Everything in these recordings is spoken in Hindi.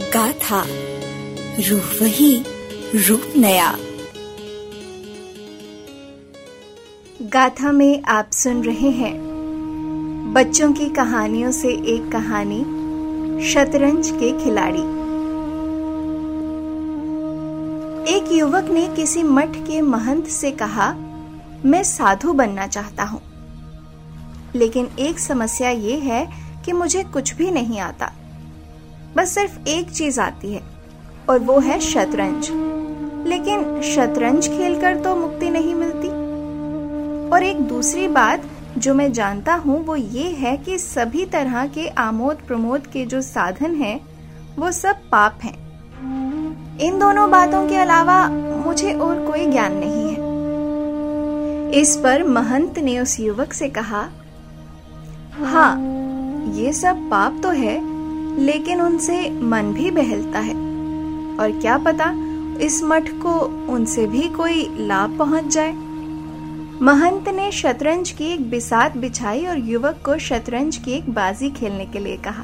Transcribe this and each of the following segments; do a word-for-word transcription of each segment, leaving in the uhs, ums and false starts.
गाथा, रूह वही, रूप नया। गाथा में आप सुन रहे हैं बच्चों की कहानियों से एक कहानी, शतरंज के खिलाड़ी। एक युवक ने किसी मठ के महंत से कहा, मैं साधु बनना चाहता हूँ, लेकिन एक समस्या ये है कि मुझे कुछ भी नहीं आता। बस सिर्फ एक चीज आती है और वो है शतरंज। लेकिन शतरंज खेलकर तो मुक्ति नहीं मिलती। और एक दूसरी बात जो मैं जानता हूँ वो ये है कि सभी तरह के आमोद प्रमोद के जो साधन हैं वो सब पाप हैं। इन दोनों बातों के अलावा मुझे और कोई ज्ञान नहीं है। इस पर महंत ने उस युवक से कहा, हाँ, ये सब पाप तो है, लेकिन उनसे मन भी बहलता है, और क्या पता इस मठ को उनसे भी कोई लाभ पहुंच जाए। महंत ने शतरंज की एक बिसात बिछाई और युवक को शतरंज की एक बाजी खेलने के लिए कहा।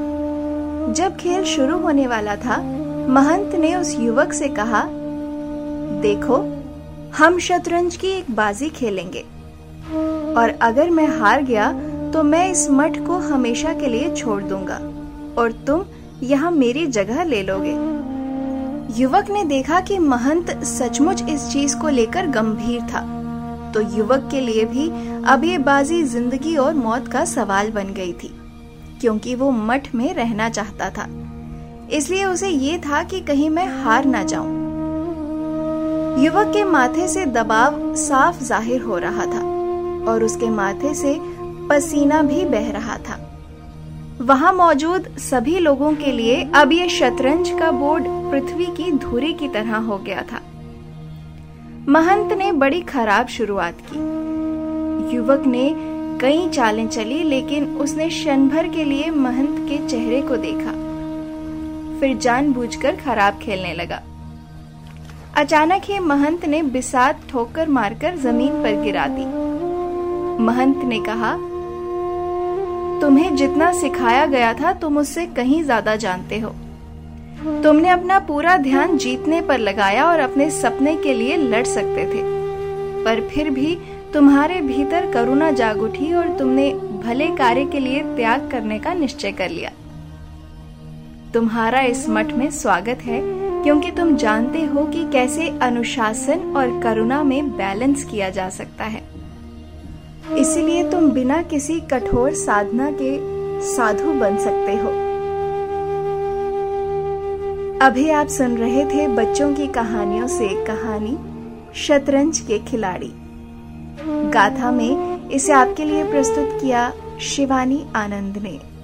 जब खेल शुरू होने वाला था, महंत ने उस युवक से कहा, देखो, हम शतरंज की एक बाजी खेलेंगे, और अगर मैं हार गया तो मैं इस मठ को हमेशा के लिए छोड़ दूंगा और तुम यहाँ मेरी जगह ले लोगे। युवक ने देखा कि महंत सचमुच इस चीज को लेकर गंभीर था, तो युवक के लिए भी अब ये बाजी जिंदगी और मौत का सवाल बन गई थी, क्योंकि वो मठ में रहना चाहता था। इसलिए उसे ये था कि कहीं मैं हार ना जाऊं। युवक के माथे से दबाव साफ जाहिर हो रहा था और उसके माथे से पसीना भी बह रहा था। वहां मौजूद सभी लोगों के लिए अब ये शतरंज का बोर्ड पृथ्वी की धुरी की तरह हो गया था। महंत ने बड़ी खराब शुरुआत की। युवक ने कई चालें चली, लेकिन उसने क्षण भर के लिए महंत के चेहरे को देखा, फिर जानबूझकर खराब खेलने लगा। अचानक ही महंत ने बिसात ठोकर मारकर जमीन पर गिरा दी। महंत ने कहा, तुम्हें जितना सिखाया गया था तुम उससे कहीं ज्यादा जानते हो। तुमने अपना पूरा ध्यान जीतने पर लगाया और अपने सपने के लिए लड़ सकते थे, पर फिर भी तुम्हारे भीतर करुणा जाग उठी और तुमने भले कार्य के लिए त्याग करने का निश्चय कर लिया। तुम्हारा इस मठ में स्वागत है, क्योंकि तुम जानते हो कि कैसे अनुशासन और करुणा में बैलेंस किया जा सकता है। इसीलिए तुम बिना किसी कठोर साधना के साधु बन सकते हो। अभी आप सुन रहे थे बच्चों की कहानियों से कहानी, शतरंज के खिलाड़ी। गाथा में इसे आपके लिए प्रस्तुत किया शिवानी आनंद ने।